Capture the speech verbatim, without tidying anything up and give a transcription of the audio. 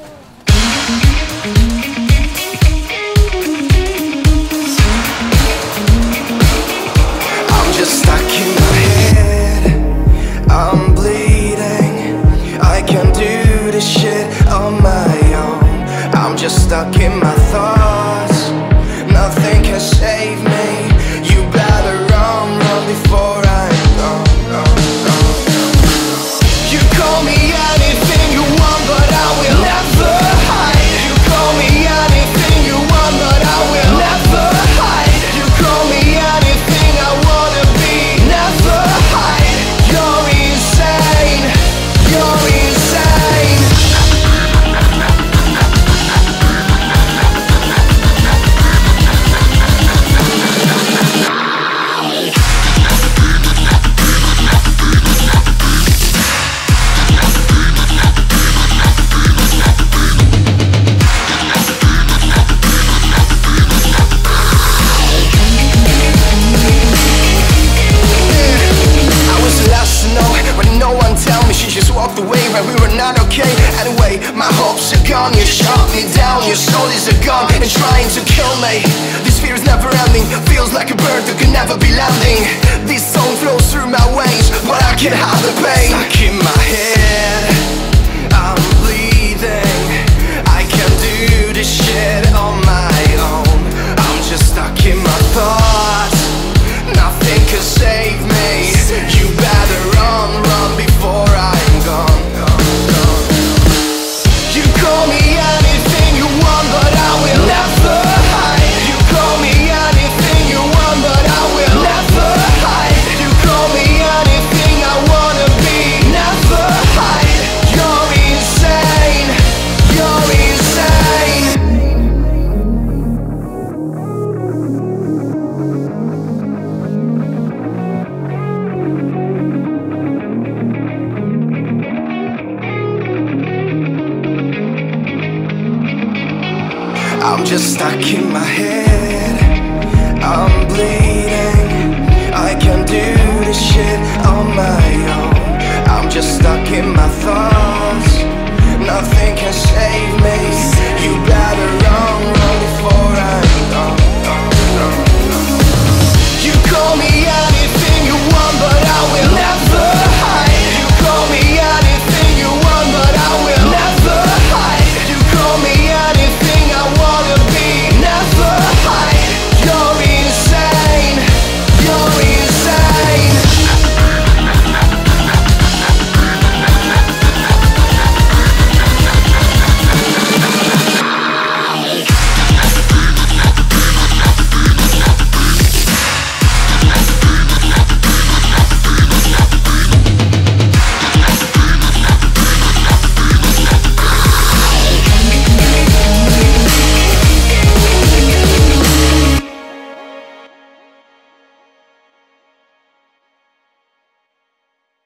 I'm just stuck in my head, I'm bleeding, I can't do this shit on my own. I'm just stuck in my thoughts, nothing can save me. You better run, run before I'm gone, gone, gone. You call me anything you want, but I will never hide. You call me anything you want, but I will never hide. You call me anything I wanna be, never hide. You're insane, you're insane. Walked away when we were not okay. Anyway, my hopes are gone. You shot me down, your soul is a gun and trying to kill me. This fear is never ending, feels like a bird that can never be landing. This song flows through my veins, but I can't hide the pain. Stuck in my head, I'm bleeding, I can't do this shit on my own. I'm just stuck in my thoughts, nothing can save me. You better run, run before I'm gone, gone, gone. You call me anything you want, but I will never hide. You call me anything you want, but I will never hide. You call me anything I wanna be, never hide. You're insane, you're insane. I'm just stuck in my head, I'm bleeding, I can't do this shit on my own. I'm just stuck in my thoughts, nothing can save me.